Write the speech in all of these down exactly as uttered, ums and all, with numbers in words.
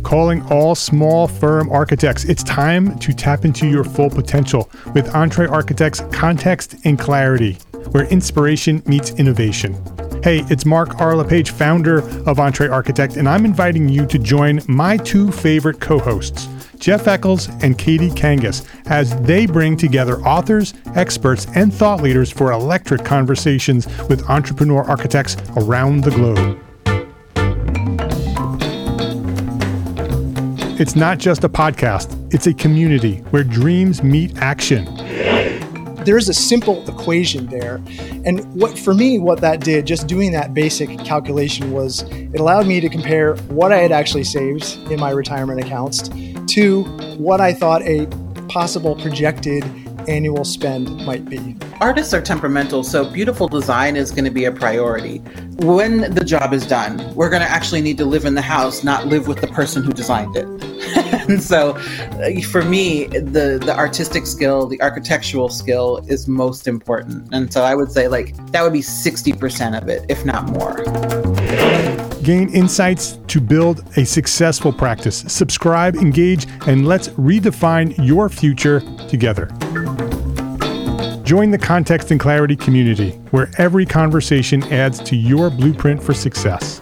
calling all small firm architects. It's time to tap into your full potential with EntreArchitect's Context and Clarity, where inspiration meets innovation. Hey, it's Mark R. LePage, founder of EntreArchitect, and I'm inviting you to join my two favorite co-hosts, Jeff Eccles and Katie Kangas, as they bring together authors, experts, and thought leaders for electric conversations with entrepreneur architects around the globe. It's not just a podcast, it's a community where dreams meet action. There's a simple equation there. And what for me, what that did, just doing that basic calculation, was it allowed me to compare what I had actually saved in my retirement accounts to what I thought a possible projected annual spend might be. Artists are temperamental, so beautiful design is going to be a priority. When the job is done, we're going to actually need to live in the house, not live with the person who designed it. And so for me, the, the artistic skill, the architectural skill is most important. And so I would say like that would be sixty percent of it, if not more. Gain insights to build a successful practice. Subscribe, engage, and let's redefine your future together. Join the Context and Clarity community, where every conversation adds to your blueprint for success.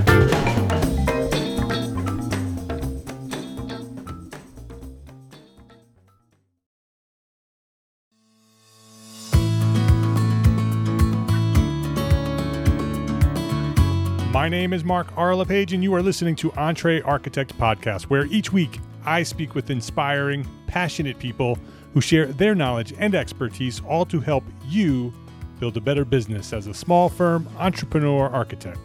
My name is Mark R. LePage, and you are listening to EntreArchitect Podcast, where each week I speak with inspiring, passionate people who share their knowledge and expertise, all to help you build a better business as a small firm entrepreneur architect.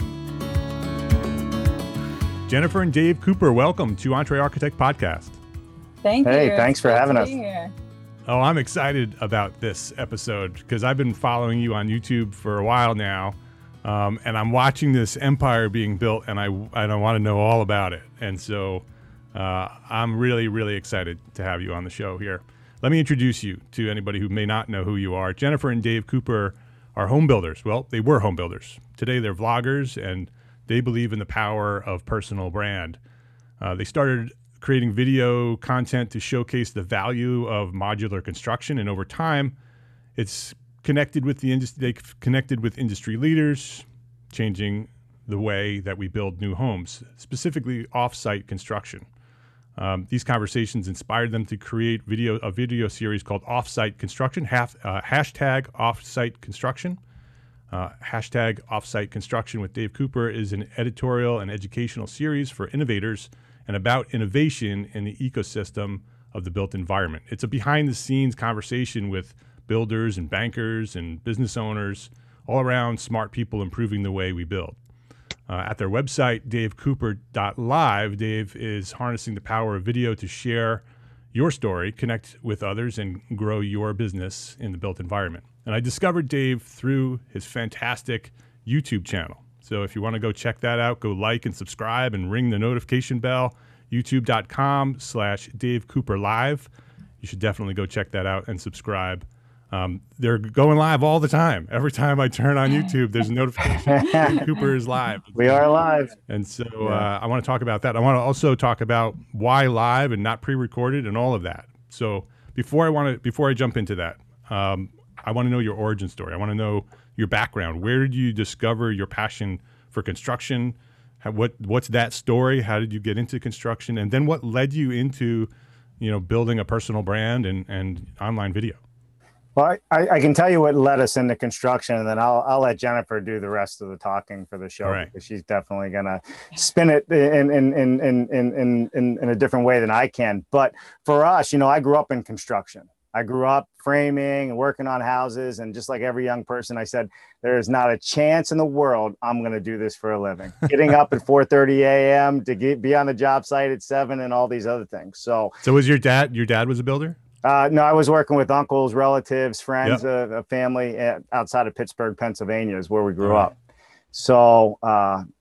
Jennifer and Dave Cooper, welcome to EntreArchitect Podcast. Thank you. Hey, thanks for having us. Here. Oh, I'm excited about this episode because I've been following you on YouTube for a while now. Um, and I'm watching this empire being built, and I, I want to know all about it. And so uh, I'm really, really excited to have you on the show here. Let me introduce you to anybody who may not know who you are. Jennifer and Dave Cooper are home builders. Well, they were home builders. Today they're vloggers, and they believe in the power of personal brand. Uh, they started creating video content to showcase the value of modular construction, and over time, it's connected with the industry. They connected with industry leaders, changing the way that we build new homes, specifically off-site construction. Um, these conversations inspired them to create video a video series called Off-Site Construction, half, uh, hashtag Off-Site Construction. Uh, hashtag Off-Site Construction with Dave Cooper is an editorial and educational series for innovators and about innovation in the ecosystem of the built environment. It's a behind-the-scenes conversation with builders and bankers and business owners, all around smart people improving the way we build. Uh, at their website, dave cooper dot live, Dave is harnessing the power of video to share your story, connect with others, and grow your business in the built environment. And I discovered Dave through his fantastic YouTube channel. So if you want to go check that out, go like and subscribe and ring the notification bell, youtube.com slash Dave Cooper Live. You should definitely go check that out and subscribe. Um, they're going live all the time. Every time I turn on YouTube, there's a notification. Dave Cooper is live. We are live. And so uh, I want to talk about that. I want to also talk about why live and not pre-recorded and all of that. So before I want to, before I jump into that, um, I want to know your origin story. I want to know your background. Where did you discover your passion for construction? How, what what's that story? How did you get into construction? And then what led you into, you know, building a personal brand and, and online video? Well, I, I can tell you what led us into construction, and then I'll I'll let Jennifer do the rest of the talking for the show, right, because she's definitely gonna spin it in in in in in in in a different way than I can. But for us, you know, I grew up in construction. I grew up framing and working on houses, and just like every young person, I said, there is not a chance in the world I'm going to do this for a living. Getting up at four thirty a.m. to get, be on the job site at seven, and all these other things. So, so was your dad? Your dad was a builder? Uh, no, I was working with uncles, relatives, friends, yep. a, a family at, outside of Pittsburgh, Pennsylvania is where we grew right. up. So uh,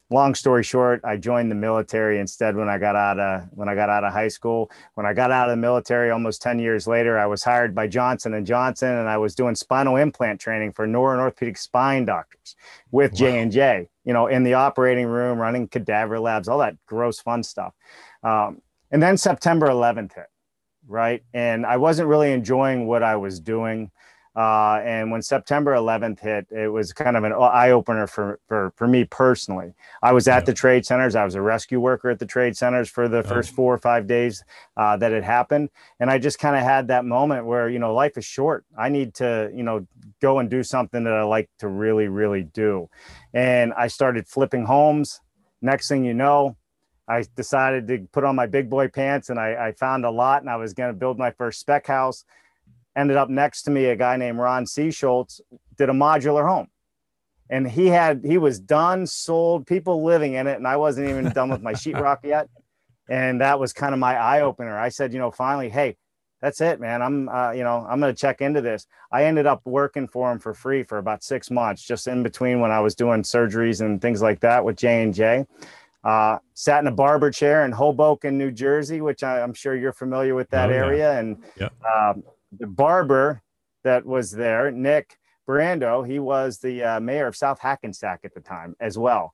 long story short, I joined the military instead when I got out of when I got out of high school. When I got out of the military almost ten years later, I was hired by Johnson and Johnson, and I was doing spinal implant training for neuro and orthopedic spine doctors with J and J, you know, in the operating room, running cadaver labs, all that gross fun stuff. Um, and then September eleventh hit, right? And I wasn't really enjoying what I was doing. Uh, and when September eleventh hit, it was kind of an eye opener for, for, for me personally. I was at yeah. the trade centers. I was a rescue worker at the trade centers for the first oh. four or five days uh, that it happened. And I just kind of had that moment where, you know, life is short. I need to, you know, go and do something that I like to really, really do. And I started flipping homes. Next thing you know, I decided to put on my big boy pants, and I, I found a lot, and I was going to build my first spec house. Ended up next to me, a guy named Ron C. Schultz did a modular home, and he had, he was done, sold, people living in it. And I wasn't even done with my sheetrock yet. And that was kind of my eye opener. I said, you know, finally, hey, that's it, man. I'm, uh, you know, I'm going to check into this. I ended up working for him for free for about six months, just in between when I was doing surgeries and things like that with J and J. Uh, sat in a barber chair in Hoboken, New Jersey, which I, I'm sure you're familiar with that oh, area. Yeah. And, yep. um, the barber that was there, Nick Brando, he was the uh, mayor of South Hackensack at the time as well.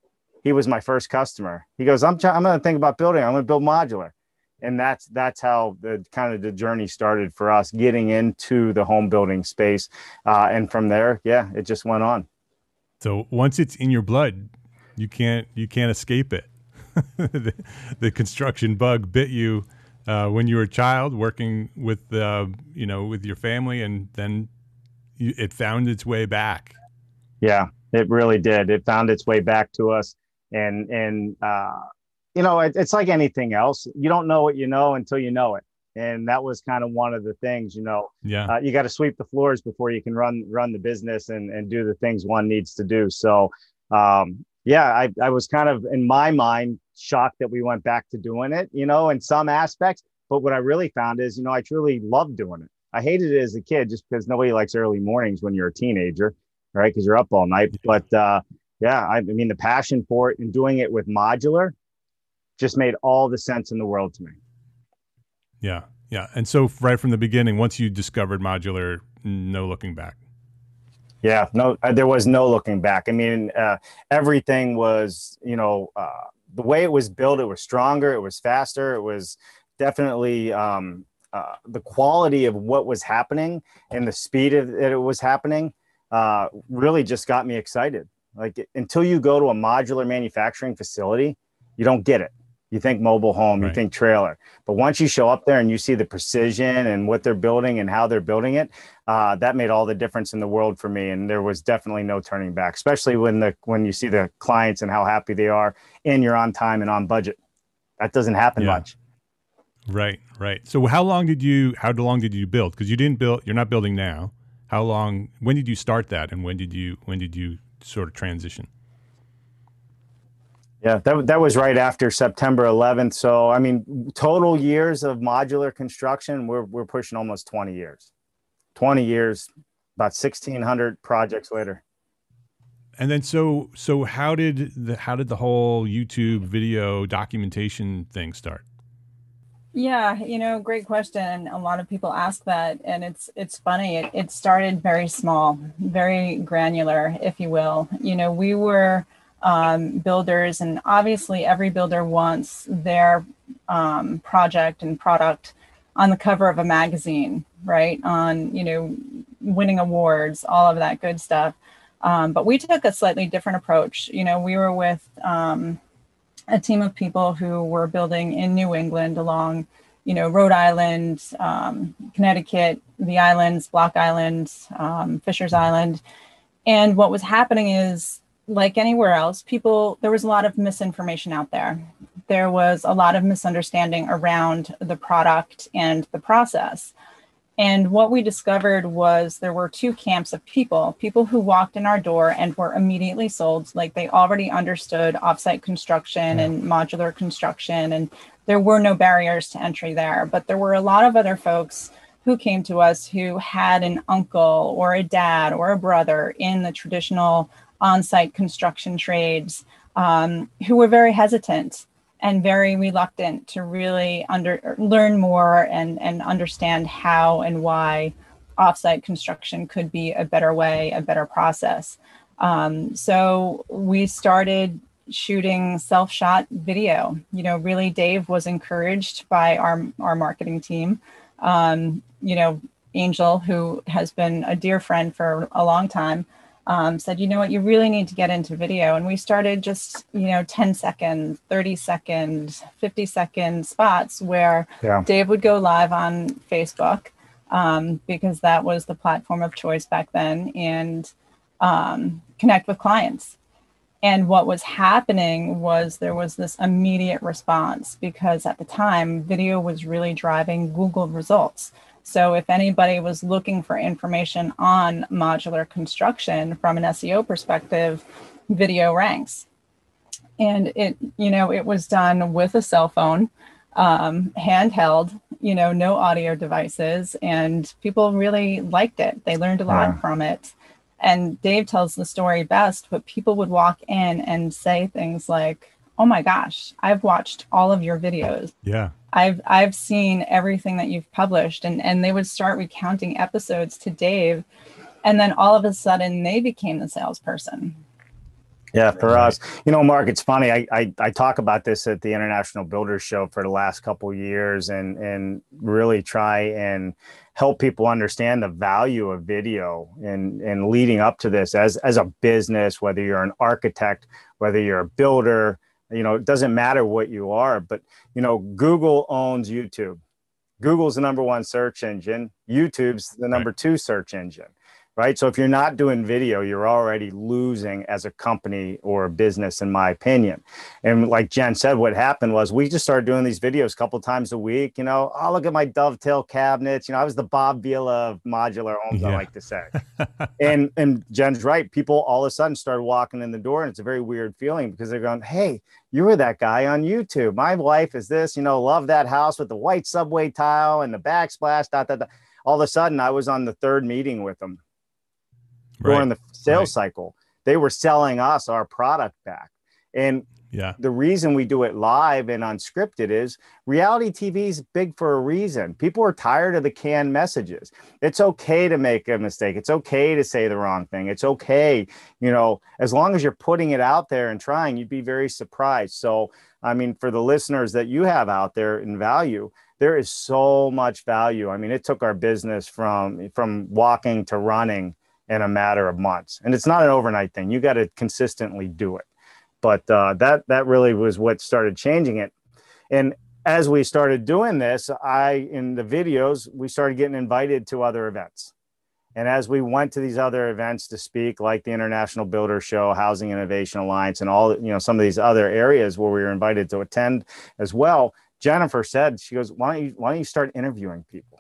He was my first customer. He goes, I'm, I'm going to think about building. I'm going to build modular. And that's, that's how the kind of the journey started for us getting into the home building space. Uh, and from there, yeah, it just went on. So once it's in your blood, you can't, you can't escape it. the, the construction bug bit you Uh, when you were a child working with, uh, you know, with your family, and then you, it found its way back. Yeah, it really did. It found its way back to us. And, and uh, you know, it, it's like anything else. You don't know what you know until you know it. And that was kind of one of the things, you know, yeah. uh, you got to sweep the floors before you can run, run the business and, and do the things one needs to do. So, um, yeah, I, I was kind of, in my mind, shocked that we went back to doing it, you know, in some aspects. But what I really found is, you know, I truly loved doing it. I hated it as a kid just because nobody likes early mornings when you're a teenager, right? Because you're up all night. But uh, yeah, I, I mean, the passion for it and doing it with modular just made all the sense in the world to me. Yeah. Yeah. And so right from the beginning, once you discovered modular, no looking back. Yeah, no, there was no looking back. I mean, uh, everything was, you know, uh, the way it was built, it was stronger, it was faster, it was definitely um, uh, the quality of what was happening and the speed of that it was happening uh, really just got me excited. Like, until you go to a modular manufacturing facility, you don't get it. You think mobile home, right. You think trailer. But once you show up there and you see the precision and what they're building and how they're building it, uh, that made all the difference in the world for me. And there was definitely no turning back, especially when the when you see the clients and how happy they are and you're on time and on budget. That doesn't happen yeah. much. Right, right. So how long did you, how long did you build? Because you didn't build, you're not building now. How long, when did you start that? And when did you, when did you sort of transition? Yeah, that, that was right after September eleventh. So, I mean, total years of modular construction, we're, we're pushing almost twenty years. twenty years, about sixteen hundred projects later. And then, so, so how did the, how did the whole YouTube video documentation thing start? Yeah, you know, great question. A lot of people ask that, and it's it's funny. It, it started very small, very granular, if you will. You know, we were um, builders, and obviously every builder wants their um, project and product on the cover of a magazine, right? On, you know, winning awards, all of that good stuff. Um, but we took a slightly different approach. You know, we were with um, a team of people who were building in New England along, you know, Rhode Island, um, Connecticut, the islands, Block Island, um, Fisher's Island. And what was happening is, like anywhere else, people, there was a lot of misinformation out there. There was a lot of misunderstanding around the product and the process. And what we discovered was there were two camps of people, people who walked in our door and were immediately sold, like they already understood offsite construction yeah. and modular construction, and there were no barriers to entry there. But there were a lot of other folks who came to us who had an uncle or a dad or a brother in the traditional on-site construction trades, um, who were very hesitant and very reluctant to really under learn more and, and understand how and why offsite construction could be a better way, a better process. Um, so we started shooting self-shot video. You know, really, Dave was encouraged by our, our marketing team. Um, you know, Angel, who has been a dear friend for a long time, um, said, you know what, you really need to get into video. And we started just, you know, ten second, thirty second, fifty second spots where yeah. Dave would go live on Facebook um, because that was the platform of choice back then, and um, connect with clients. And what was happening was there was this immediate response, because at the time, video was really driving Google results. So if anybody was looking for information on modular construction from an S E O perspective, video ranks. And it, you know, it was done with a cell phone, um, handheld, you know, no audio devices, and people really liked it. They learned a lot yeah. from it. And Dave tells the story best, but people would walk in and say things like, oh my gosh, I've watched all of your videos. Yeah. I've I've seen everything that you've published. And, and they would start recounting episodes to Dave. And then all of a sudden they became the salesperson. Yeah, for us, you know, Mark, it's funny. I, I, I talk about this at the International Builders Show for the last couple of years, and, and really try and help people understand the value of video, and, and leading up to this as, as a business, whether you're an architect, whether you're a builder, you know, it doesn't matter what you are. But, you know, Google owns YouTube. Google's the number one search engine. YouTube's the number right. two search engine. Right. So if you're not doing video, you're already losing as a company or a business, in my opinion. And like Jen said, what happened was we just started doing these videos a couple of times a week. You know, oh, look at my dovetail cabinets. You know, I was the Bob Vila of modular homes, yeah. I like to say. and and Jen's right. People all of a sudden started walking in the door, and it's a very weird feeling, because they're going, hey, you were that guy on YouTube. My wife is this, you know, love that house with the white subway tile and the backsplash, dot, dot, dot. All of a sudden, I was on the third meeting with them. During right. the sales right. cycle, they were selling us our product back. And yeah. the reason we do it live and unscripted is reality T V is big for a reason. People are tired of the canned messages. It's okay to make a mistake. It's okay to say the wrong thing. It's okay, you know, as long as you're putting it out there and trying, you'd be very surprised. So, I mean, for the listeners that you have out there in value, there is so much value. I mean, it took our business from, from walking to running in a matter of months. And it's not an overnight thing. You got to consistently do it. But uh, that that really was what started changing it. And as we started doing this, I, in the videos, we started getting invited to other events. And as we went to these other events to speak, like the International Builders Show, Housing Innovation Alliance, and all, you know, some of these other areas where we were invited to attend as well, Jennifer said, she goes, why don't you, why don't you start interviewing people?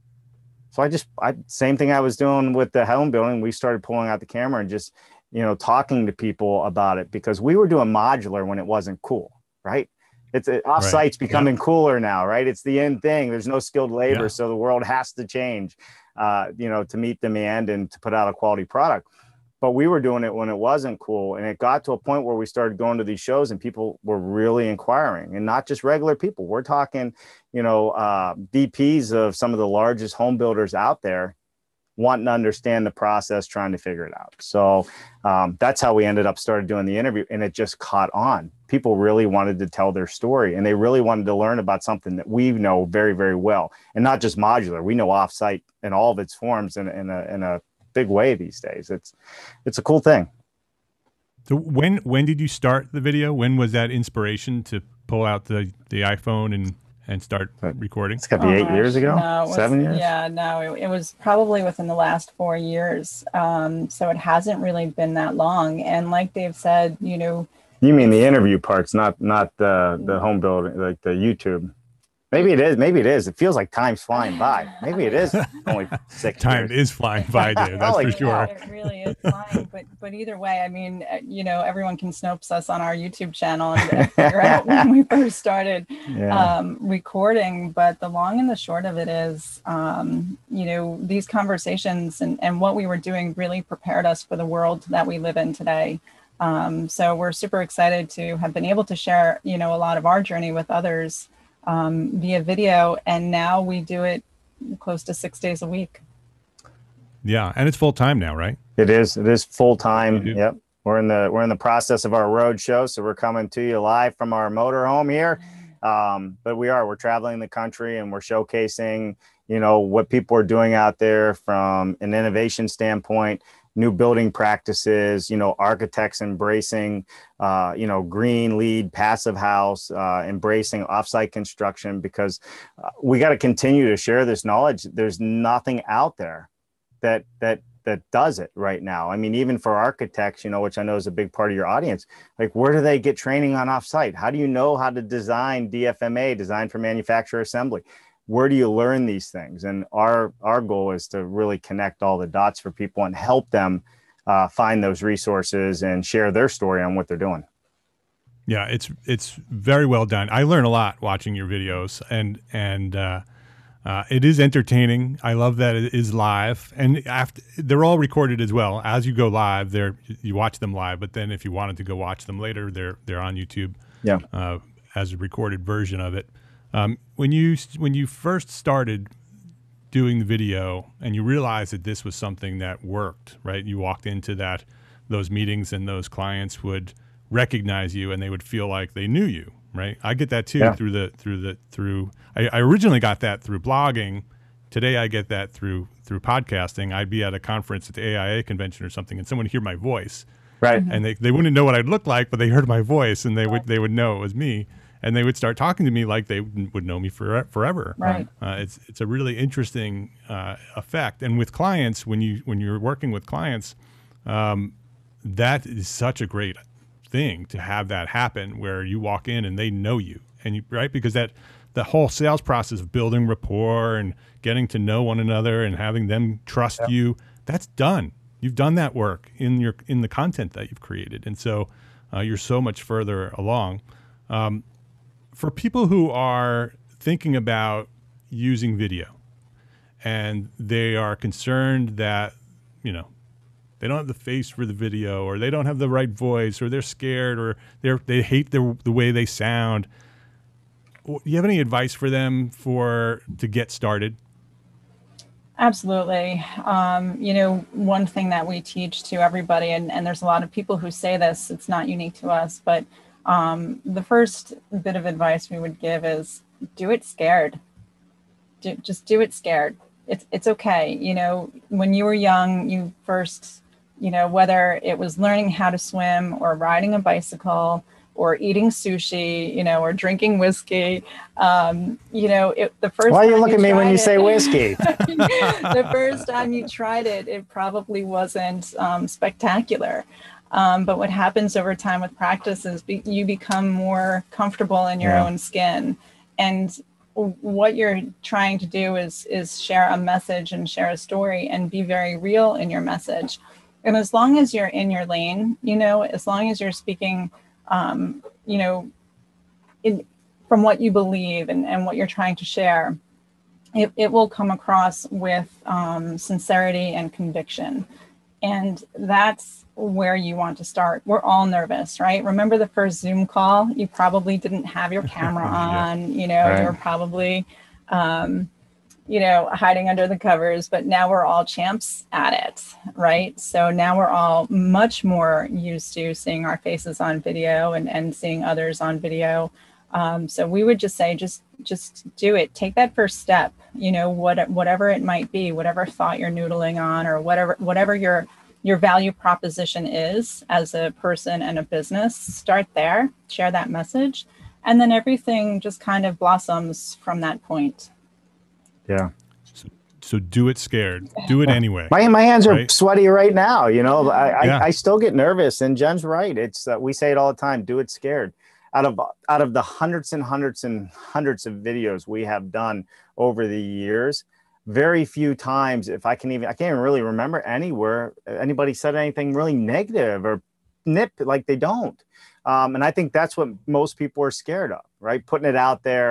So I just, I, same thing I was doing with the home building. We started pulling out the camera and just, you know, talking to people about it, because we were doing modular when it wasn't cool, right? It's it, offsite's right. becoming yeah. cooler now, right? It's the end thing. There's no skilled labor. Yeah. So the world has to change, uh, you know, to meet demand and to put out a quality product. But we were doing it when it wasn't cool. And it got to a point where we started going to these shows and people were really inquiring, and not just regular people. We're talking, you know, uh, V Ps of some of the largest home builders out there wanting to understand the process, trying to figure it out. So um, that's how we ended up started doing the interview, and it just caught on. People really wanted to tell their story, and they really wanted to learn about something that we know very, very well. And not just modular. We know offsite in all of its forms in, in a, in a big way these days. It's it's a cool thing. So when when did you start the video? When was that inspiration to pull out the the iPhone and and start recording? It's got to be oh, eight gosh. years ago, no, was, seven years. Yeah, no, it, it was probably within the last four years. Um, so it hasn't really been that long. And like Dave said, you know, you mean the interview parts, not not the the home building, like the YouTube. Maybe it is. Maybe it is. It feels like time's flying by. Maybe it is only six Time years. is flying by, Dave. That's for sure. Yeah, it really is flying. But but either way, I mean, you know, everyone can Snopes us on our YouTube channel and, and figure out when we first started yeah. um, recording. But the long and the short of it is, um, you know, these conversations and, and what we were doing really prepared us for the world that we live in today. Um, so we're super excited to have been able to share, you know, a lot of our journey with others um, via video. And now we do it close to six days a week. Yeah. And it's full time now, right? It is. It is full time. You do? Yep. We're in the we're in the process of our road show, so we're coming to you live from our motorhome here. Um, but we are we're traveling the country and we're showcasing, you know, what people are doing out there from an innovation standpoint, new building practices, you know, architects embracing, uh, you know, green, LEED, passive house, uh, embracing offsite construction, because uh, we got to continue to share this knowledge. There's nothing out there that that. that does it right now. I mean, even for architects, you know, which I know is a big part of your audience, like where do they get training on offsite? How do you know how to design D F M A, design for manufacturer assembly? Where do you learn these things? And our, our goal is to really connect all the dots for people and help them uh, find those resources and share their story on what they're doing. Yeah, it's, it's very well done. I learn a lot watching your videos, and, and, uh, Uh, it is entertaining. I love that it is live, and after, they're all recorded as well. As you go live, they're you watch them live. But then, if you wanted to go watch them later, they're they're on YouTube. Yeah, uh, as a recorded version of it. Um, when you when you first started doing the video and you realized that this was something that worked, right? You walked into that those meetings and those clients would recognize you and they would feel like they knew you. Right. I get that too yeah. through the through the through I, I originally got that through blogging. Today I get that through through podcasting. I'd be at a conference at the A I A convention or something and someone would hear my voice. Right. And they, they wouldn't know what I'd look like, but they heard my voice and they would they would know it was me. And they would start talking to me like they would know me for, forever. Right. Uh, it's it's a really interesting uh, effect. And with clients, when you when you're working with clients, um, that is such a great thing to have that happen where you walk in and they know you, and you right because that the whole sales process of building rapport and getting to know one another and having them trust Yep. you, that's done. You've done that work in your in the content that you've created, and so uh, you're so much further along. Um, for people who are thinking about using video and they are concerned that, you know, they don't have the face for the video, or they don't have the right voice, or they're scared, or they're, they hate the, the way they sound. Do you have any advice for them for to get started? Absolutely. Um, you know, one thing that we teach to everybody, and, and there's a lot of people who say this, it's not unique to us, but um, the first bit of advice we would give is do it scared. Do, just do it scared. It's, it's okay. You know, when you were young, you first, you know, whether it was learning how to swim or riding a bicycle or eating sushi, you know, or drinking whiskey, um, you know, it, the first Why time you look you at me when tried you it- say whiskey? the first time you tried it, it probably wasn't um, spectacular. Um, but what happens over time with practice is be, you become more comfortable in your Yeah. own skin. And what you're trying to do is is share a message and share a story and be very real in your message. And as long as you're in your lane, you know, as long as you're speaking, um, you know, in, from what you believe and, and what you're trying to share, it, it will come across with um, sincerity and conviction. And that's where you want to start. We're all nervous, right? Remember the first Zoom call? You probably didn't have your camera Yeah. on, you know, Right. you were probably, um, you know, hiding under the covers, but now we're all champs at it, right? So now we're all much more used to seeing our faces on video and, and seeing others on video. Um, so we would just say, just, just do it. Take that first step, you know, what, whatever it might be, whatever thought you're noodling on, or whatever, whatever your, your value proposition is as a person and a business, start there, share that message, and then everything just kind of blossoms from that point. Yeah. So do it scared. Do it anyway. My my hands are Right. sweaty right now. You know, I, Yeah. I I still get nervous, and Jen's right. It's uh, we say it all the time. Do it scared. Out of out of the hundreds and hundreds and hundreds of videos we have done over the years, very few times, if I can even, I can't even really remember anywhere anybody said anything really negative or nip like they don't. Um, and I think that's what most people are scared of, right? Putting it out there.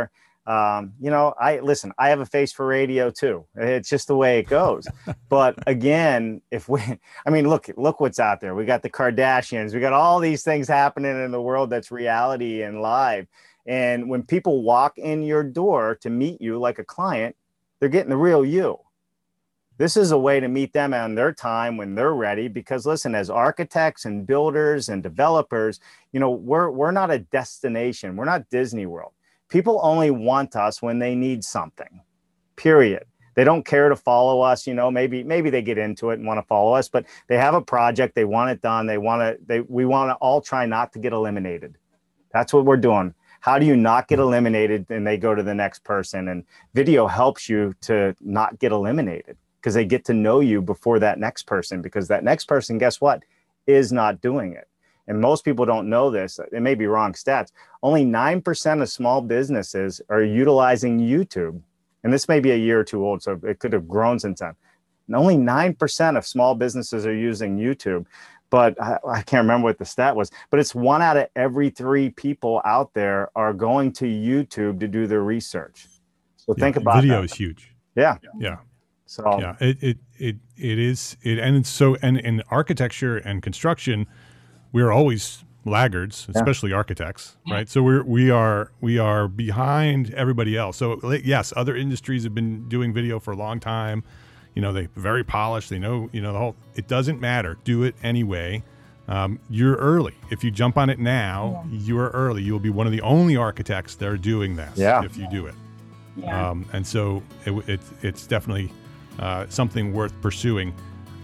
Um, you know, I listen, I have a face for radio too. It's just the way it goes. But again, if we, I mean, look, look what's out there. We got the Kardashians, we got all these things happening in the world that's reality and live. And when people walk in your door to meet you like a client, they're getting the real you. This is a way to meet them on their time when they're ready. Because listen, as architects and builders and developers, you know, we're, we're not a destination. We're not Disney World. People only want us when they need something, period. They don't care to follow us. You know, maybe, maybe they get into it and want to follow us, but they have a project. They want it done. They want to, they, we want to all try not to get eliminated. That's what we're doing. How do you not get eliminated? And they go to the next person, and video helps you to not get eliminated because they get to know you before that next person, because that next person, guess what, is not doing it. And most people don't know this. It may be wrong stats. Only nine percent of small businesses are utilizing YouTube. And this may be a year or two old, so it could have grown since then. And only nine percent of small businesses are using YouTube. But I, I can't remember what the stat was. But it's one out of every three people out there are going to YouTube to do their research. So yeah, think about video that. is huge. Yeah. Yeah. So yeah, it it it, it is it and it's so and in architecture and construction, we're always laggards, especially yeah. architects, right? So we're we are we are behind everybody else. So yes, other industries have been doing video for a long time. You know, they very polished. They know, you know, the whole. It doesn't matter. Do it anyway. Um, you're early. If you jump on it now, yeah. you're early. You'll be one of the only architects that are doing this. Yeah. If you do it. Yeah. Um, and so it, it it's definitely uh, something worth pursuing.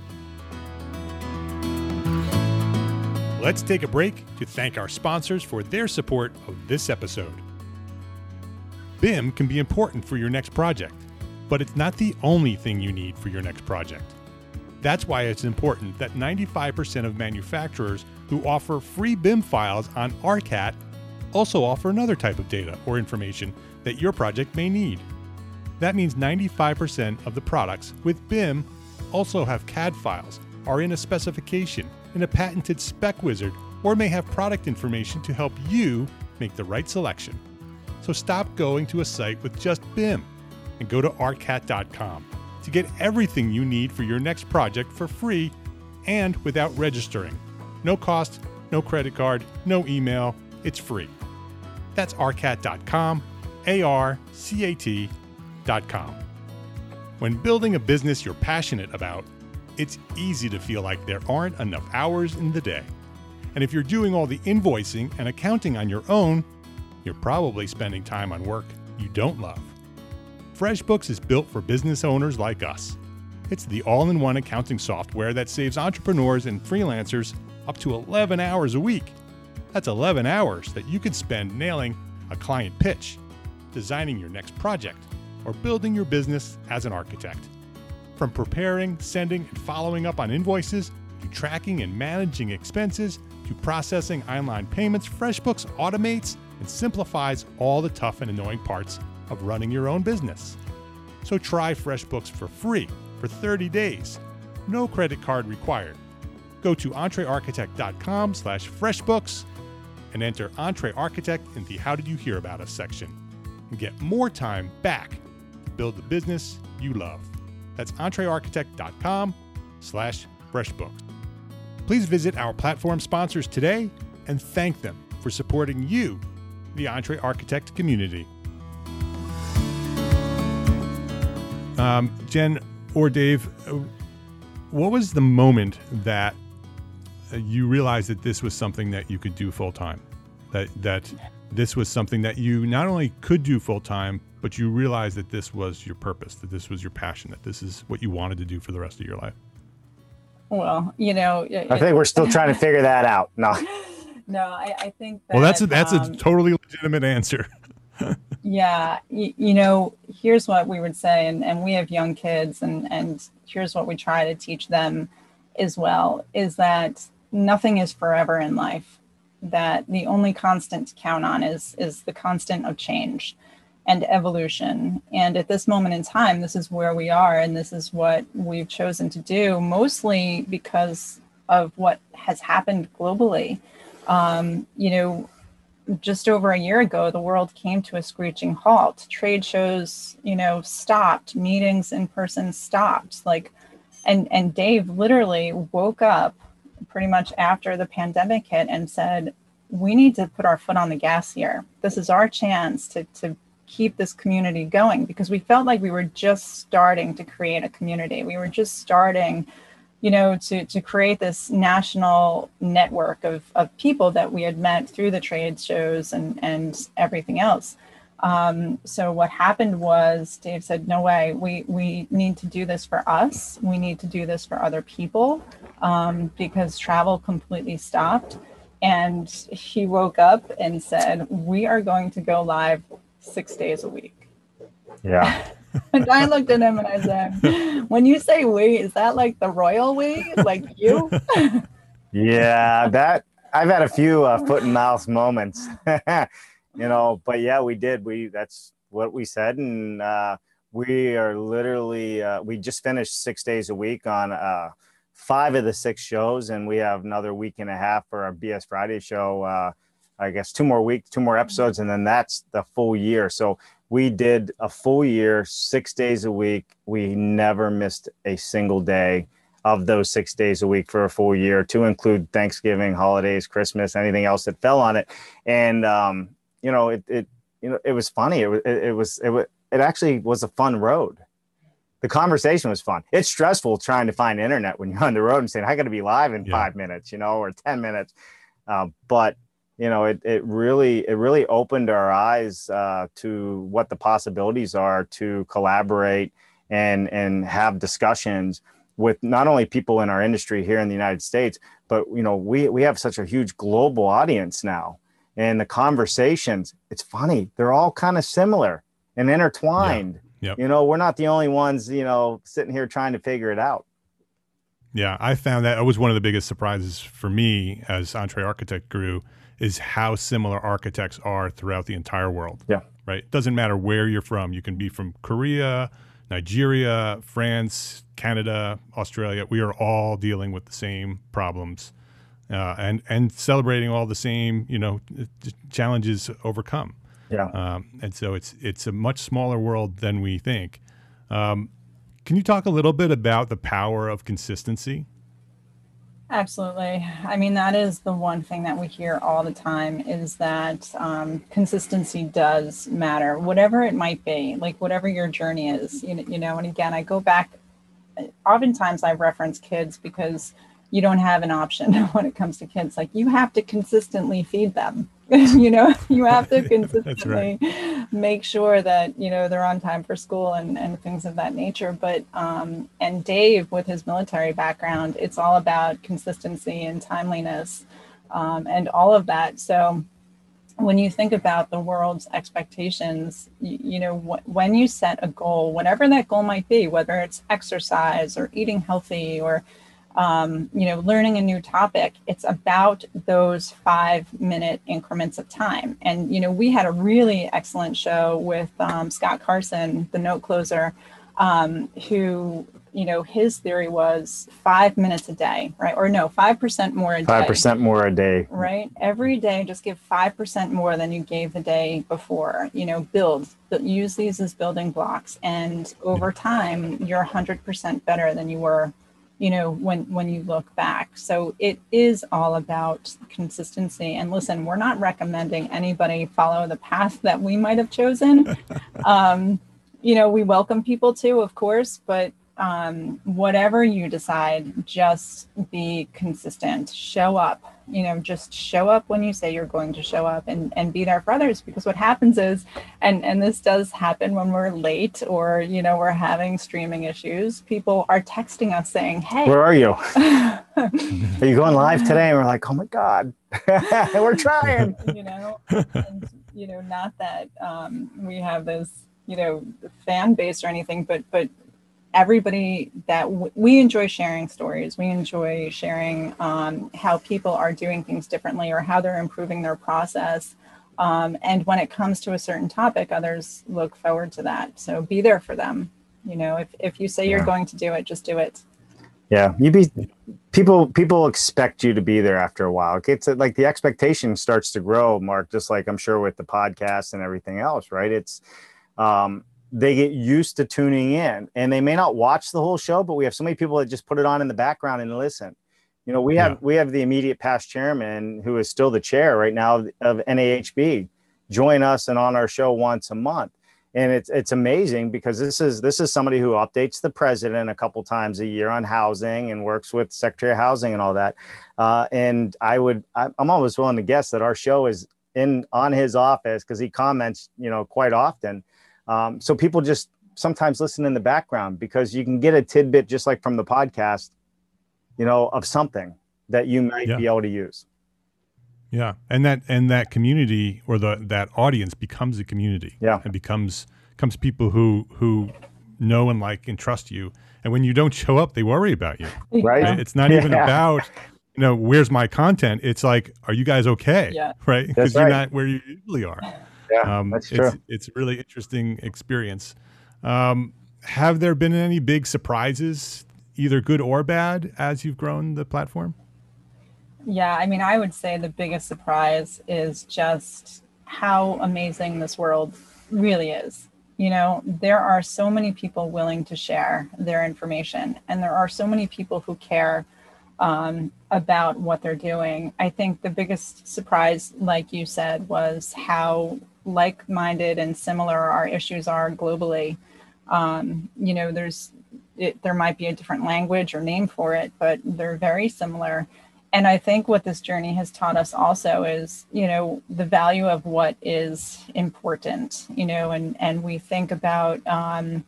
Let's take a break to thank our sponsors for their support of this episode. B I M can be important for your next project, but it's not the only thing you need for your next project. That's why it's important that ninety-five percent of manufacturers who offer free B I M files on ARCAT also offer another type of data or information that your project may need. That means ninety-five percent of the products with B I M also have C A D files, are in a specification, in a patented spec wizard, or may have product information to help you make the right selection. So stop going to a site with just B I M and go to arcat dot com to get everything you need for your next project for free and without registering. No cost, no credit card, no email. It's free. That's arcat dot com, A R C A T dot com. When building a business you're passionate about, it's easy to feel like there aren't enough hours in the day. And if you're doing all the invoicing and accounting on your own, you're probably spending time on work you don't love. FreshBooks is built for business owners like us. It's the all-in-one accounting software that saves entrepreneurs and freelancers up to eleven hours a week. That's eleven hours that you could spend nailing a client pitch, designing your next project, or building your business as an architect. From preparing, sending, and following up on invoices, to tracking and managing expenses, to processing online payments, FreshBooks automates and simplifies all the tough and annoying parts of running your own business. So try FreshBooks for free for thirty days. No credit card required. Go to entrearchitect dot com slash freshbooks and enter EntreArchitect in the How Did You Hear About Us section and get more time back to build the business you love. That's entrearchitect dot com slash freshbooks. Please visit our platform sponsors today and thank them for supporting you, the EntreArchitect community. Um, Jen or Dave, what was the moment that you realized that this was something that you could do full time? That that this was something that you not only could do full time, but you realized that this was your purpose, that this was your passion, that this is what you wanted to do for the rest of your life? Well, you know, it, I think we're still trying to figure that out. No, no, I, I think that, well, that's a, that's um, a totally legitimate answer. Yeah, you, you know, here's what we would say, and, and we have young kids, and, and here's what we try to teach them as well, is that nothing is forever in life, that the only constant to count on is is the constant of change and evolution. And at this moment in time, this is where we are, and this is what we've chosen to do, mostly because of what has happened globally. Um, you know, just over a year ago, the world came to a screeching halt. Trade shows, you know, stopped, meetings in person stopped. Like, and, and Dave literally woke up pretty much after the pandemic hit and said, we need to put our foot on the gas here. This is our chance to, to keep this community going, because we felt like we were just starting to create a community. We were just starting, you know, to, to create this national network of, of people that we had met through the trade shows and, and everything else. Um, so what happened was Dave said, no way, we, we need to do this for us. We need to do this for other people, um, because travel completely stopped. And he woke up and said, we are going to go live six days a week. Yeah. And I looked at him and I said, when you say we, is that like the royal we, like you? Yeah, that I've had a few uh, foot and mouth moments, you know, but yeah, we did. We, that's what we said. And uh, we are literally, uh, we just finished six days a week on uh, five of the six shows. And we have another week and a half for our B S Friday show. Uh, I guess two more weeks, two more episodes, and then that's the full year. So we did a full year, six days a week. We never missed a single day of those six days a week for a full year, to include Thanksgiving, holidays, Christmas, anything else that fell on it. And, um, you know, it, it, you know, it was funny. It was, it, it was, it was, it actually was a fun road. The conversation was fun. It's stressful trying to find internet when you're on the road and saying, I got to be live in yeah. five minutes, you know, or ten minutes. Uh, but you know, it, it really, it really opened our eyes uh, to what the possibilities are to collaborate and, and have discussions with not only people in our industry here in the United States, but, you know, we, we have such a huge global audience now, and the conversations, it's funny, they're all kind of similar and intertwined. Yeah. Yep. You know, we're not the only ones, you know, sitting here trying to figure it out. Yeah. I found that it was one of the biggest surprises for me as Entre Architect grew, is how similar architects are throughout the entire world. Yeah. Right. It doesn't matter where you're from. You can be from Korea, Nigeria, France, Canada, Australia. We are all dealing with the same problems, uh, and and celebrating all the same, you know, challenges overcome. Yeah. Um, and so it's it's a much smaller world than we think. Um, can you talk a little bit about the power of consistency? Absolutely. I mean, that is the one thing that we hear all the time, is that um, consistency does matter, whatever it might be, like whatever your journey is, you know, you know, and again, I go back, oftentimes I reference kids because you don't have an option when it comes to kids. Like, you have to consistently feed them. You know, you have to consistently right. make sure that, you know, they're on time for school and, and things of that nature. But, um, and Dave, with his military background, it's all about consistency and timeliness, um, and all of that. So when you think about the world's expectations, you, you know, wh- when you set a goal, whatever that goal might be, whether it's exercise or eating healthy or Um, you know, learning a new topic, it's about those five minute increments of time. And, you know, we had a really excellent show with um, Scott Carson, the note closer, um, who, you know, his theory was five minutes a day, right? Or no, five percent more a day. five percent more a day. Right? Every day, just give five percent more than you gave the day before. You know, build, use these as building blocks. And over time, you're one hundred percent better than you were, you know, when, when you look back. So it is all about consistency. And listen, we're not recommending anybody follow the path that we might have chosen. um, you know, we welcome people to, of course, but um, whatever you decide, just be consistent, show up, you know, just show up when you say you're going to show up, and, and be there for others. Because what happens is, and, and this does happen when we're late or, you know, we're having streaming issues, people are texting us saying, hey, where are you? Are you going live today? And we're like, oh my God, we're trying. You know, and, you know, not that um, we have this, you know, fan base or anything, but, but everybody that w- we enjoy sharing stories. We enjoy sharing um, how people are doing things differently or how they're improving their process. Um, and when it comes to a certain topic, others look forward to that. So be there for them. You know, if, if you say Yeah. you're going to do it, just do it. Yeah, you be people. People expect you to be there after a while. It's like the expectation starts to grow, Mark. Just like I'm sure with the podcast and everything else, right? It's um, they get used to tuning in, and they may not watch the whole show, but we have so many people that just put it on in the background and listen. You know, we have yeah. we have the immediate past chairman, who is still the chair right now of N A H B, join us and on our show once a month. And it's it's amazing because this is this is somebody who updates the president a couple times a year on housing and works with Secretary of Housing and all that. Uh, and I would I'm almost willing to guess that our show is in on his office because he comments, you know, quite often. Um, so people just sometimes listen in the background because you can get a tidbit just like from the podcast, you know, of something that you might yeah. be able to use. Yeah, and that and that community or the that audience becomes a community. Yeah, and becomes becomes people who who know and like and trust you. And when you don't show up, they worry about you. Right. right? It's not even yeah. about you know where's my content. It's like, are you guys okay? Yeah. Right. Because right. you're not where you usually are. Yeah, um, that's true. It's, it's a really interesting experience. Um, have there been any big surprises, either good or bad, as you've grown the platform? Yeah, I mean, I would say the biggest surprise is just how amazing this world really is. You know, there are so many people willing to share their information, and there are so many people who care um, about what they're doing. I think the biggest surprise, like you said, was how like-minded and similar our issues are globally. Um, you know, there's it, there might be a different language or name for it, but they're very similar. And I think what this journey has taught us also is, you know, the value of what is important, you know, and, and we think about, um,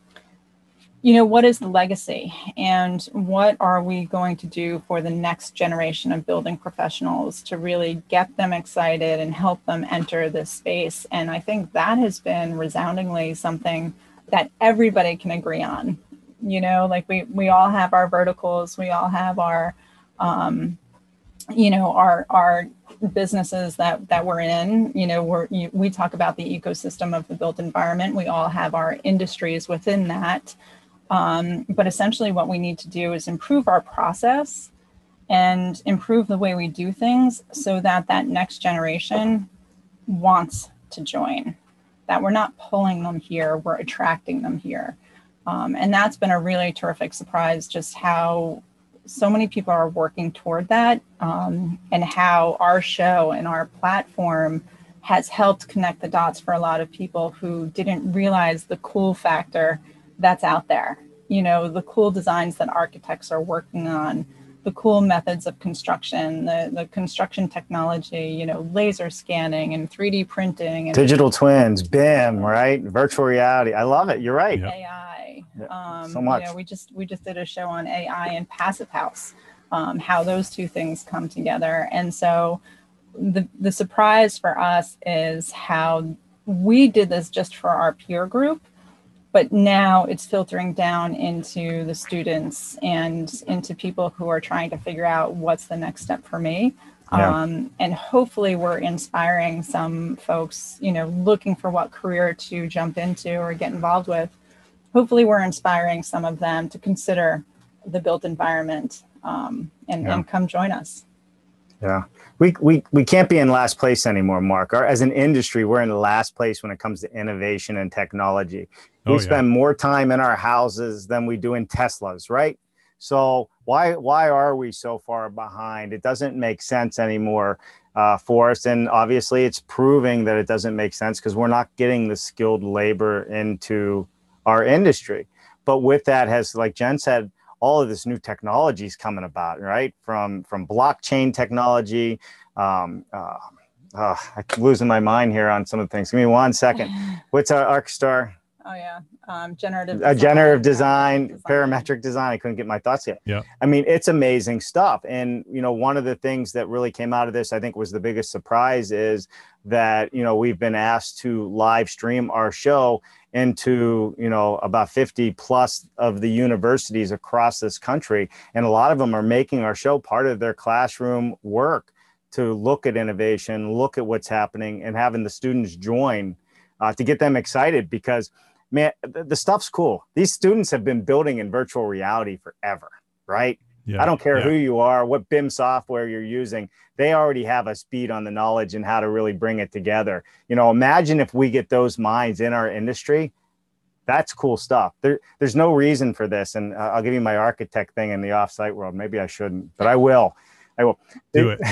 you know, what is the legacy and what are we going to do for the next generation of building professionals to really get them excited and help them enter this space. And I think that has been resoundingly something that everybody can agree on, you know, like we, we all have our verticals, we all have our, um, you know, our our businesses that that we're in, you know, we're, you, we talk about the ecosystem of the built environment. We all have our industries within that. Um, but essentially what we need to do is improve our process and improve the way we do things so that that next generation wants to join, that we're not pulling them here, we're attracting them here. Um, and that's been a really terrific surprise, just how so many people are working toward that, um, and how our show and our platform has helped connect the dots for a lot of people who didn't realize the cool factor that's out there. You know, the cool designs that architects are working on, the cool methods of construction, the, the construction technology, you know, laser scanning and three D printing. And digital twins, B I M, right? Virtual reality. I love it. You're right. Yep. A I. Um, so much. You know, we just we just did a show on A I and Passive House, um, how those two things come together. And so the the surprise for us is how we did this just for our peer group, but now it's filtering down into the students and into people who are trying to figure out what's the next step for me. Yeah. Um, and hopefully we're inspiring some folks, you know, looking for what career to jump into or get involved with. Hopefully we're inspiring some of them to consider the built environment, um, and, yeah. and come join us. Yeah, we, we, we can't be in last place anymore, Mark. Our, as an industry, we're in the last place when it comes to innovation and technology. We oh, spend yeah. more time in our houses than we do in Teslas, right? So why why are we so far behind? It doesn't make sense anymore uh, for us. And obviously it's proving that it doesn't make sense because we're not getting the skilled labor into our industry. But with that, has, like Jen said, all of this new technology is coming about, right? From from blockchain technology. Um, uh, uh, I'm losing my mind here on some of the things. Give me one second. What's our ArcStar? Oh yeah, um, generative. A design, generative design, design, parametric design. I couldn't get my thoughts yet. Yeah. I mean, it's amazing stuff. And, you know, one of the things that really came out of this, I think was the biggest surprise is that, you know, we've been asked to live stream our show into, you know, about fifty plus of the universities across this country. And a lot of them are making our show part of their classroom work to look at innovation, look at what's happening, and having the students join uh, to get them excited because, man, the, the stuff's cool. These students have been building in virtual reality forever, right? Yeah. I don't care yeah. who you are, what B I M software you're using. They already have a speed on the knowledge and how to really bring it together. You know, imagine if we get those minds in our industry. That's cool stuff. There, there's no reason for this. And uh, I'll give you my architect thing in the offsite world. Maybe I shouldn't, but I will. I will. Do it.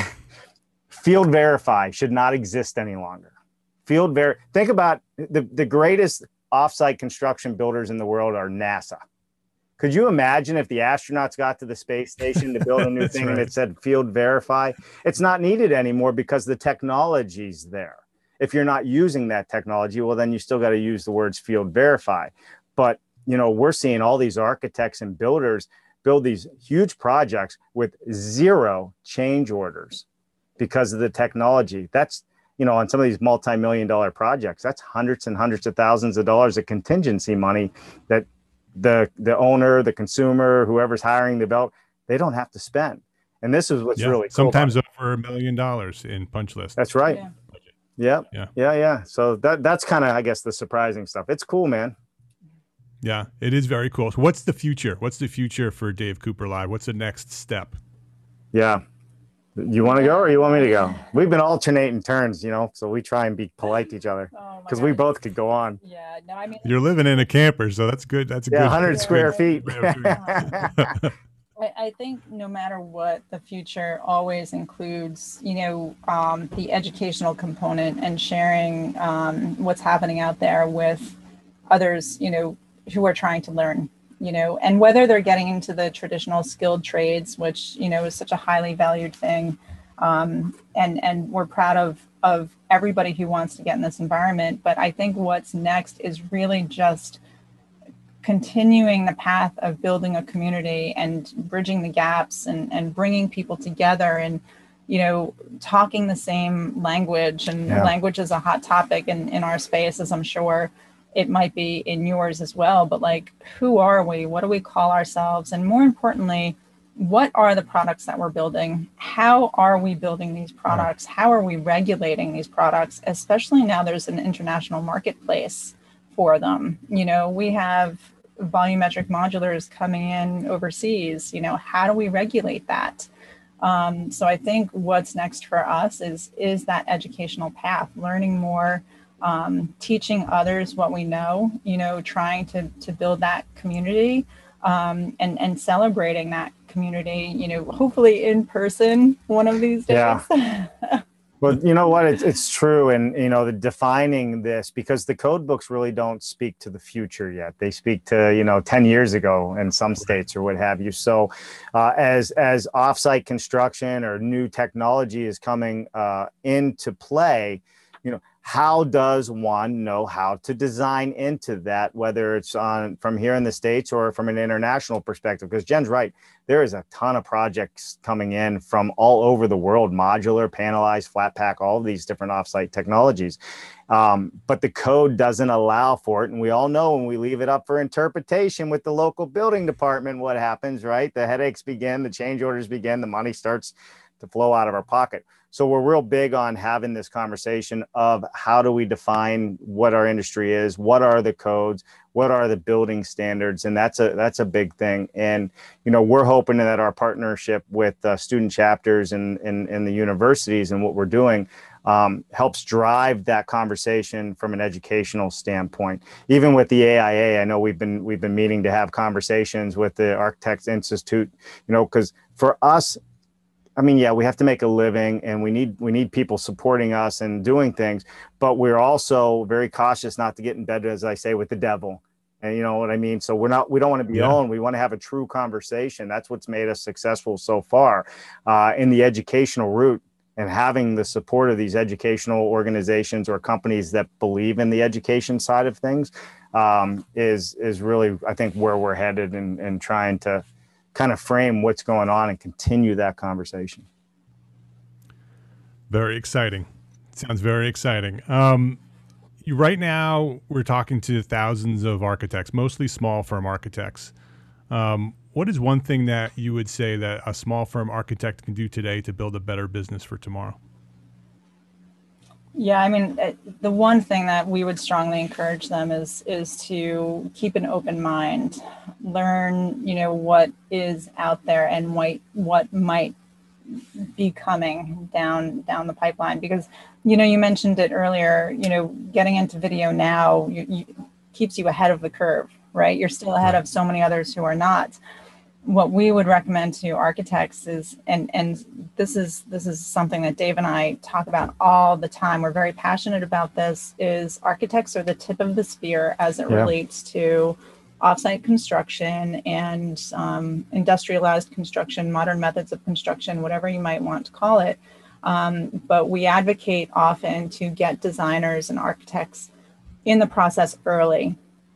Field verify should not exist any longer. Field ver. Think about the, the greatest offsite construction builders in the world are NASA. Could you imagine if the astronauts got to the space station to build a new thing right. and it said field verify? It's not needed anymore because the technology's there. If you're not using that technology, well, then you still got to use the words field verify. But, you know, we're seeing all these architects and builders build these huge projects with zero change orders because of the technology. That's, you know, on some of these multi-million dollar projects, that's hundreds and hundreds of thousands of dollars of contingency money that the the owner, the consumer, whoever's hiring the belt, they don't have to spend. And this is what's yeah, really cool. Sometimes over a million dollars in punch list. That's right. Yeah. Yep. Yeah. Yeah. Yeah. So that that's kind of, I guess, the surprising stuff. It's cool, man. Yeah, it is very cool. So what's the future? What's the future for Dave Cooper Live? What's the next step? Yeah. You want to go or you want me to go? We've been alternating turns, you know, so we try and be polite to each other because oh we both could go on. Yeah, no, I mean, you're living in a camper, so that's good. That's a yeah, good, one hundred good, square good, feet. I, I think no matter what, the future always includes, you know, um, the educational component and sharing um, what's happening out there with others, you know, who are trying to learn. You know, and whether they're getting into the traditional skilled trades, which, you know, is such a highly valued thing. Um, and, and we're proud of, of everybody who wants to get in this environment. But I think what's next is really just continuing the path of building a community and bridging the gaps and, and bringing people together and, you know, talking the same language. And yeah. language is a hot topic in, in our space, as I'm sure it might be in yours as well, but like, who are we? What do we call ourselves? And more importantly, what are the products that we're building? How are we building these products? How are we regulating these products? Especially now there's an international marketplace for them. You know, we have volumetric modulars coming in overseas. You know, how do we regulate that? Um, so I think what's next for us is, is that educational path, learning more, Um, teaching others what we know, you know, trying to to build that community um, and, and celebrating that community, you know, hopefully in person one of these days. Yeah. Well, you know what? It's, it's true. And, you know, the defining this, because the code books really don't speak to the future yet. They speak to, you know, ten years ago in some states or what have you. So uh, as, as offsite construction or new technology is coming uh, into play, you know, how does one know how to design into that, whether it's on from here in the States or from an international perspective? Because Jen's right. There is a ton of projects coming in from all over the world, modular, panelized, flat pack, all of these different offsite technologies. Um, but the code doesn't allow for it. And we all know when we leave it up for interpretation with the local building department, what happens, right? The headaches begin, the change orders begin, the money starts to flow out of our pocket. So we're real big on having this conversation of how do we define what our industry is, what are the codes, what are the building standards, and that's a that's a big thing. And you know, we're hoping that our partnership with uh, student chapters and in, in, in the universities and what we're doing um, helps drive that conversation from an educational standpoint. Even with the A I A, I know we've been we've been meeting to have conversations with the Architects Institute, you know, because for us, I mean, yeah, we have to make a living and we need we need people supporting us and doing things, but we're also very cautious not to get in bed, as I say, with the devil. And you know what I mean? So we're not, we don't want to be yeah. owned. We want to have a true conversation. That's what's made us successful so far uh, in the educational route, and having the support of these educational organizations or companies that believe in the education side of things um, is, is really, I think, where we're headed and, and trying to kind of frame what's going on and continue that conversation. Very exciting. Sounds very exciting. Um, you, right now, we're talking to thousands of architects, mostly small firm architects. Um, what is one thing that you would say that a small firm architect can do today to build a better business for tomorrow? Yeah, I mean, the one thing that we would strongly encourage them is is to keep an open mind. learn, you know, what is out there and what, what might be coming down down the pipeline. Because, you know, you mentioned it earlier, you know, getting into video now you, you, keeps you ahead of the curve, right? You're still ahead of so many others who are not. What we would recommend to architects is, and and this is this is something that Dave and I talk about all the time. We're very passionate about this. Is architects are the tip of the spear as it yeah. relates to offsite construction and um, industrialized construction, modern methods of construction, whatever you might want to call it. Um, but we advocate often to get designers and architects in the process early.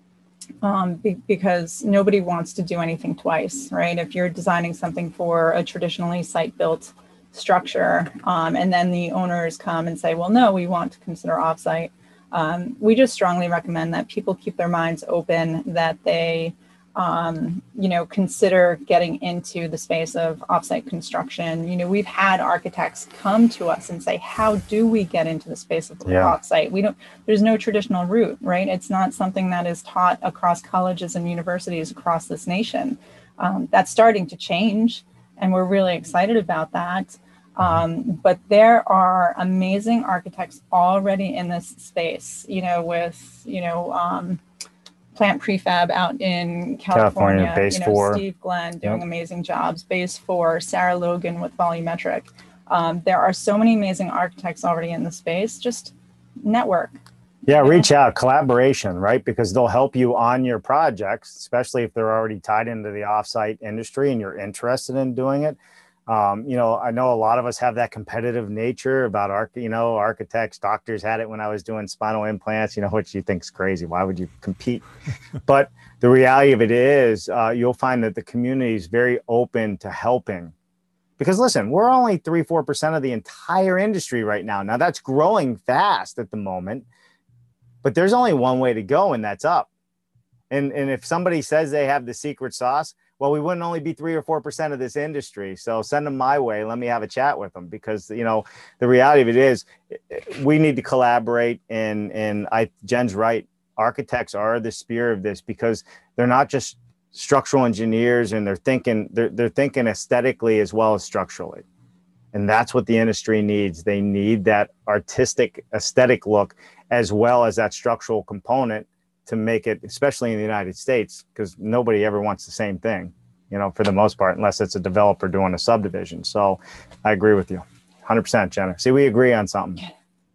Um, be, because nobody wants to do anything twice, right? If you're designing something for a traditionally site-built structure, um, and then the owners come and say, well, no, we want to consider offsite. Um, we just strongly recommend that people keep their minds open, that they, um, you know, consider getting into the space of offsite construction. You know, we've had architects come to us and say, how do we get into the space of yeah. offsite? We don't, there's no traditional route, right? It's not something that is taught across colleges and universities across this nation. Um, that's starting to change, and we're really excited about that. Um, but there are amazing architects already in this space, you know, with, you know, um, Plant Prefab out in California, California Base you know, four. Steve Glenn doing Yep. amazing jobs, Base four, Sarah Logan with Volumetric. Um, there are so many amazing architects already in the space. Just network. Yeah, you know? reach out, collaboration, right? Because they'll help you on your projects, especially if they're already tied into the offsite industry and you're interested in doing it. Um, you know, I know a lot of us have that competitive nature about arch, you know, architects, doctors had it when I was doing spinal implants, you know, which you think is crazy. Why would you compete? But the reality of it is, uh, you'll find that the community is very open to helping. Because listen, we're only three, four percent of the entire industry right now. Now that's growing fast at the moment, but there's only one way to go, and that's up. And, and if somebody says they have the secret sauce, well, we wouldn't only be three or four percent of this industry. So send them my way. Let me have a chat with them, because, you know, the reality of it is we need to collaborate. And, and I, Jen's right. Architects are the spear of this, because they're not just structural engineers, and they're thinking, they're, they're thinking aesthetically as well as structurally. And that's what the industry needs. They need that artistic aesthetic look as well as that structural component to make it, especially in the United States, because nobody ever wants the same thing, you know, for the most part, unless it's a developer doing a subdivision. So I agree with you one hundred percent, Jennifer. See, we agree on something.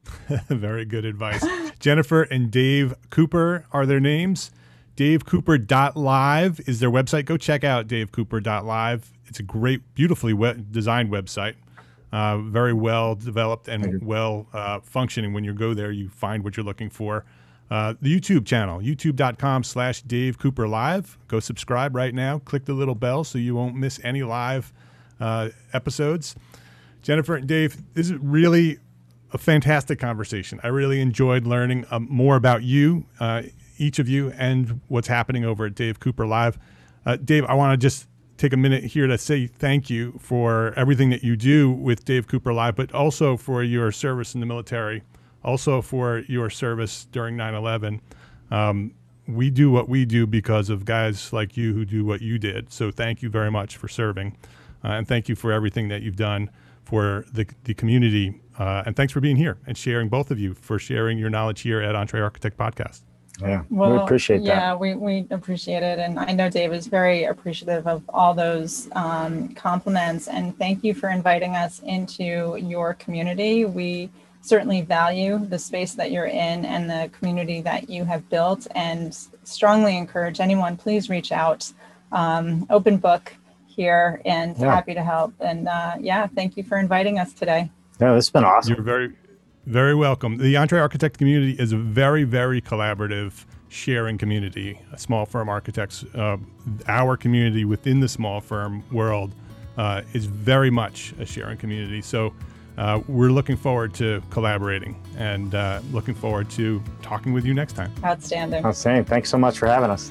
Very good advice. Jennifer and Dave Cooper are their names. dave cooper dot live is their website. Go check out dave cooper dot live. It's a great, beautifully we- designed website. Uh, very well developed and well uh, functioning. When you go there, you find what you're looking for. Uh, the YouTube channel, youtube.com slash Dave Cooper Live. Go subscribe right now. Click the little bell so you won't miss any live uh, episodes. Jennifer and Dave, this is really a fantastic conversation. I really enjoyed learning um, more about you, uh, each of you, and what's happening over at Dave Cooper Live. Uh, Dave, I want to just take a minute here to say thank you for everything that you do with Dave Cooper Live, but also for your service in the military. Also for your service during nine eleven. Um, we do what we do because of guys like you who do what you did. So thank you very much for serving. Uh, and thank you for everything that you've done for the, the community. Uh, and thanks for being here and sharing, both of you, for sharing your knowledge here at Entre Architect Podcast. Yeah, well, we appreciate that. Yeah, we, we appreciate it. And I know Dave is very appreciative of all those um, compliments. And thank you for inviting us into your community. We certainly value the space that you're in and the community that you have built, and strongly encourage anyone, please reach out. Um, open book here, and yeah. happy to help. And uh, yeah, thank you for inviting us today. Yeah, this has been awesome. You're very, very welcome. The Entre Architect community is a very, very collaborative, sharing community. Small firm architects, uh, our community within the small firm world uh, is very much a sharing community. So Uh, we're looking forward to collaborating, and uh, looking forward to talking with you next time. Outstanding. Outstanding. Thanks so much for having us.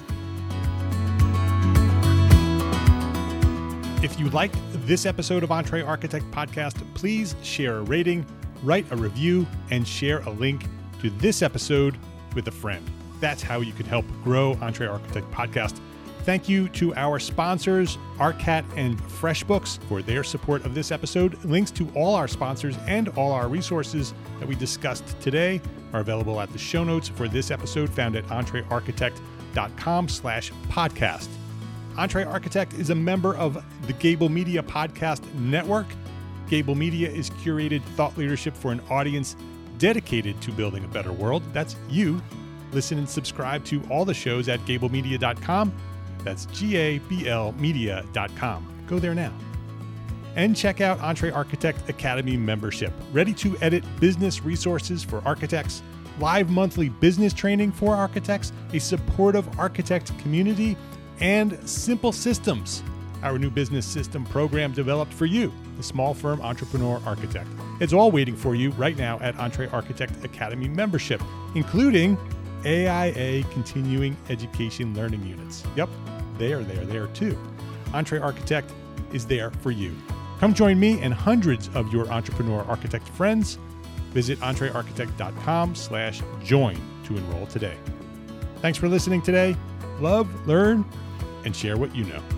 If you liked this episode of Entre Architect Podcast, please share a rating, write a review, and share a link to this episode with a friend. That's how you can help grow Entre Architect Podcast Thank you to our sponsors, ARCAT and FreshBooks, for their support of this episode. Links to all our sponsors and all our resources that we discussed today are available at the show notes for this episode, found at entrearchitect.com slash podcast. EntreArchitect is a member of the Gable Media Podcast Network. Gable Media is curated thought leadership for an audience dedicated to building a better world. That's you. Listen and subscribe to all the shows at gable media dot com. That's G A B L media dot com. Go there now. And check out EntreArchitect Academy membership. Ready to edit business resources for architects, live monthly business training for architects, a supportive architect community, and Simple Systems, our new business system program developed for you, the small firm entrepreneur architect. It's all waiting for you right now at EntreArchitect Academy membership, including A I A continuing education learning units. Yep, they are there, there too. EntreArchitect is there for you. Come join me and hundreds of your entrepreneur architect friends. Visit entrearchitect.com slash join to enroll today. Thanks for listening today. Love, learn, and share what you know.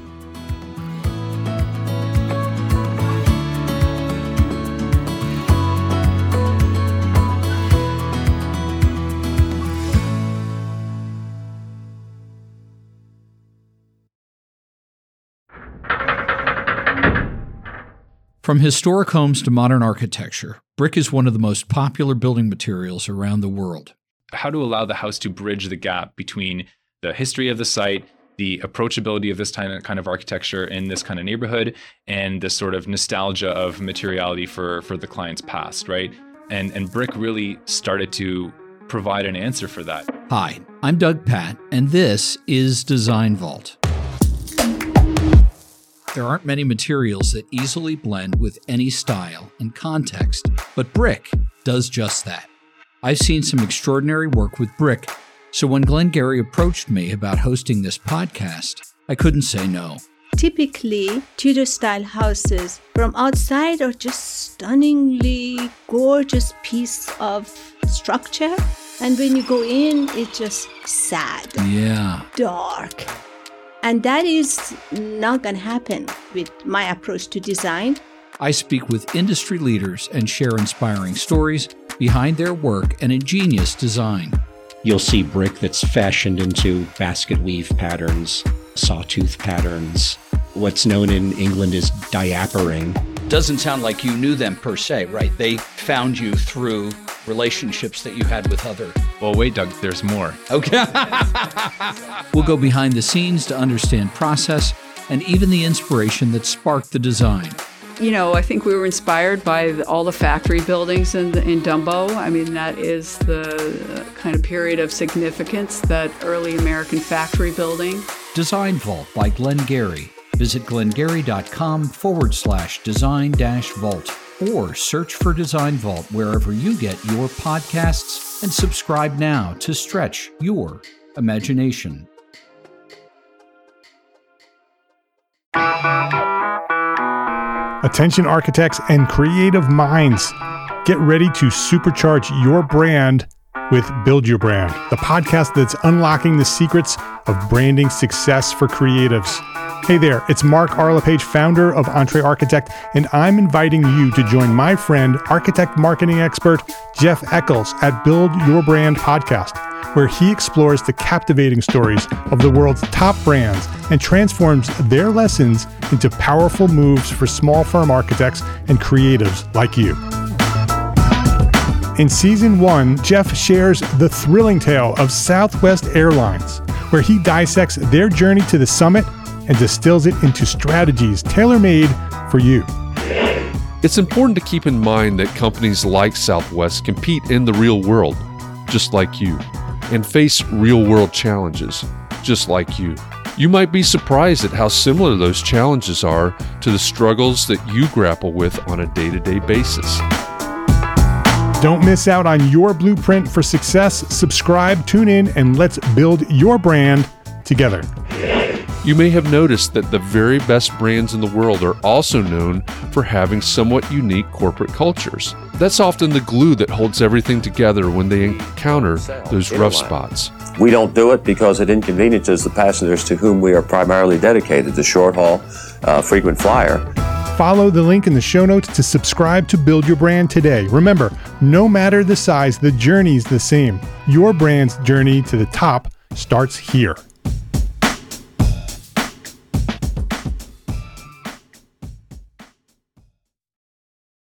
From historic homes to modern architecture, brick is one of the most popular building materials around the world. How to allow the house to bridge the gap between the history of the site, the approachability of this kind of architecture in this kind of neighborhood, and the sort of nostalgia of materiality for, for the client's past, right? And, and brick really started to provide an answer for that. Hi, I'm Doug Patt, and this is Design Vault. There aren't many materials that easily blend with any style and context, but brick does just that. I've seen some extraordinary work with brick, so when Glenn Gary approached me about hosting this podcast, I couldn't say no. Typically, Tudor-style houses from outside are just stunningly gorgeous piece of structure, and when you go in, it's just sad, yeah, dark. And that is not going to happen with my approach to design. I speak with industry leaders and share inspiring stories behind their work and ingenious design. You'll see brick that's fashioned into basket weave patterns, sawtooth patterns. What's known in England as diapering. Doesn't sound like you knew them per se, right? They found you through relationships that you had with other... Well, wait, Doug, there's more. Okay. We'll go behind the scenes to understand process and even the inspiration that sparked the design. You know, I think we were inspired by the, all the factory buildings in, the, in Dumbo. I mean, that is the kind of period of significance, that early American factory building. Design Vault by Glenn Gary. Visit glengary.com forward slash design dash vault or search for Design Vault wherever you get your podcasts and subscribe now to stretch your imagination. Attention architects and creative minds. Get ready to supercharge your brand with Build Your Brand, the podcast that's unlocking the secrets of branding success for creatives. Hey there, it's Mark Arlepage, founder of EntreArchitect, and I'm inviting you to join my friend, architect marketing expert Jeff Eccles at Build Your Brand podcast, where he explores the captivating stories of the world's top brands and transforms their lessons into powerful moves for small firm architects and creatives like you. In season one, Jeff shares the thrilling tale of Southwest Airlines, where he dissects their journey to the summit and distills it into strategies tailor-made for you. It's important to keep in mind that companies like Southwest compete in the real world, just like you, and face real-world challenges, just like you. You might be surprised at how similar those challenges are to the struggles that you grapple with on a day-to-day basis. Don't miss out on your blueprint for success. Subscribe, tune in, and let's build your brand together. You may have noticed that the very best brands in the world are also known for having somewhat unique corporate cultures. That's often the glue that holds everything together when they encounter those rough spots. We don't do it because it inconveniences the passengers to whom we are primarily dedicated, the short haul, uh, frequent flyer. Follow the link in the show notes to subscribe to Build Your Brand today. Remember, no matter the size, the journey's the same. Your brand's journey to the top starts here.